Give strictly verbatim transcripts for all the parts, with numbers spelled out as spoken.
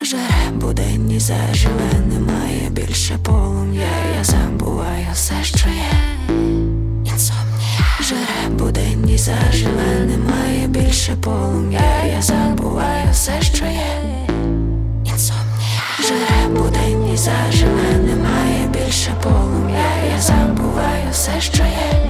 Жаре буденні заживе, немає більше полум'я. Я забуваю все, що є. Інсомнія. Жаре буденні заживе, немає більше полум'я. Я забуваю все, що є. Інсомнія. Жаре буденні заживе, немає більше полум'я. Я забуваю все, що є.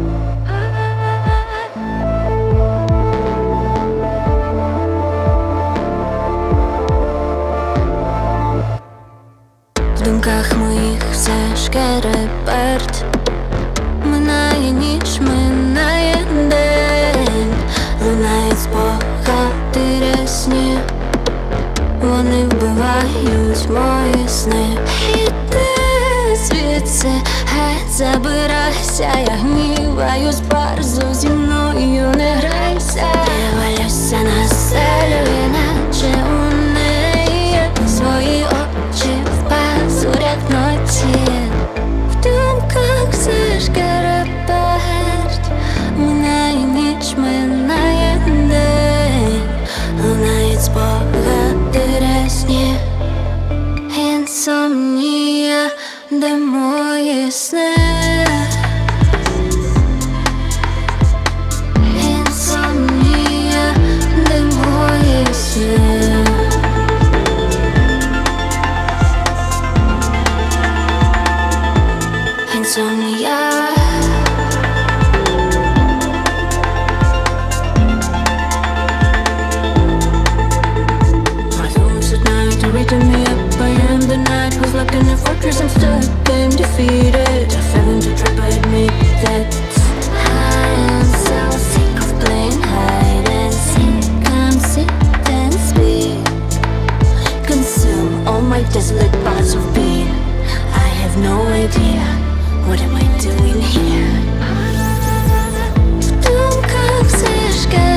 В думках моїх все шкереберть. Минає ніч, минає день. Лунають спогади рясні, вони вбивають мої сни. Іди звідси, геть забирайся. Я гніваюсь, барзу зі мною не грайся. Я валюся на селю, іначе у неї свої очі в пазурях ночі. В думках все шкереберть. Минає ніч, минає день. Лунають спогади рясні. Інсомнія, де мої сни. Інсомнія, де мої сни. Інсомнія. Waking me up, I am the night who's locked in a fortress. I'm stuck, I'm defeated. I fell into a trap, I admit that. I am so sick of playing hide and seek. Come sit and speak. Consume all my desolate parts of being. I have no idea, what am I doing here? В думках все шкереберть.